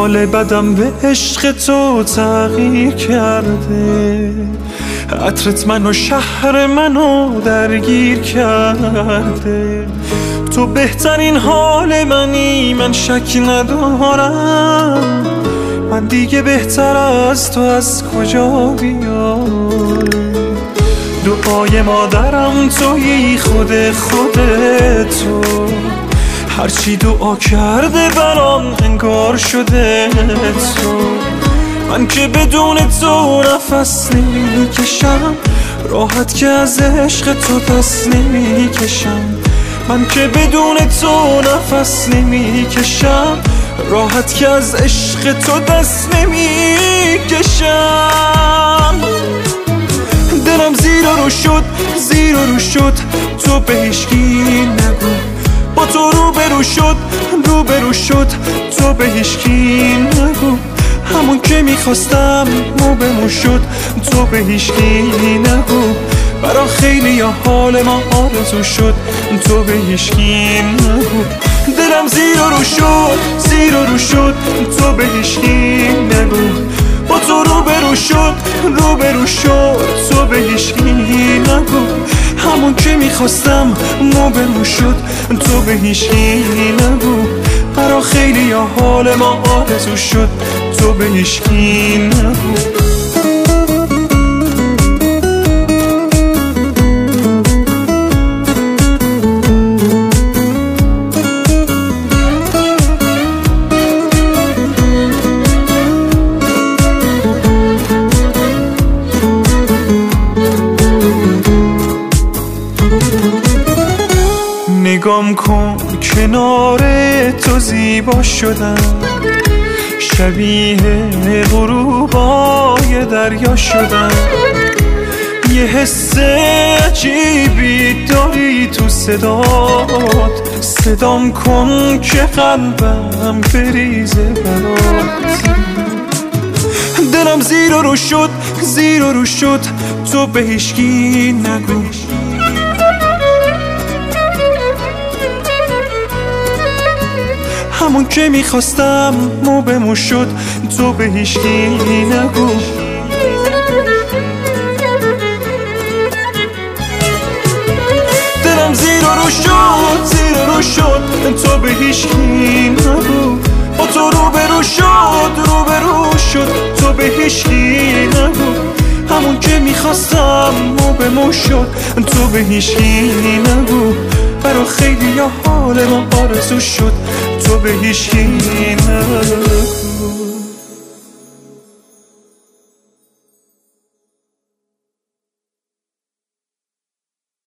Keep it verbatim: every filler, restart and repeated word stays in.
حال بدم به عشق تو تغییر کرده، عطرت منو شهر منو درگیر کرده. تو بهترین حال منی، من شک ندارم، من دیگه بهتر از تو از کجا بیام. دعای مادرم تویی، خود خودتو، هرچی دعا کرده برام انگار شده تو. من که بدون تو نفس نمیکشم، راحت که از عشق تو دست نمیکشم. من که بدون تو نفس نمیکشم، راحت که از عشق تو دست نمیکشم. دلم زیر و رو شد، زیر و رو شد، تو به هیچکی نگو. با تو رو برو شد، رو برو شد، تو به هیچکی نگو. همون که میخواستم مو به مو شد، تو به هیچکی نگو. برا خیلی یا حال ما آرزو شد، تو به هیچکی نگو. دلم زیر و رو شد، زیر و رو شد، تو به هیچکی نگو. با تو رو برو شد، رو برو شد، تو به هیچکی نگو. همون که میخواستم مو به مو شد، تو به هیچکی نگو. برا خیلی یا حال ما آرزو شد، تو به هیچکی نگو. نگام کن کنار تو زیبا شدم، شبیه غروبای دریا شدم. یه حس عجیبی داری تو صدات، صدام کن که قلبم بریزه برات. دلم زیر و رو شد، زیر و رو شد، تو به هیچکی نگو. همون که میخواستم مو به مو شد، تو به هیچکی نگو. دلم زیر و رو شد، زیر و رو شد، تو به هیچکی نگو. با تو رو برو شد، رو برو شد، تو به هیچکی نگو. همون که میخواستم مو به مو شد، تو به هیچکی نگو. برا خیلی یا حال ما آرزو شد، تو به هیچکی نگو.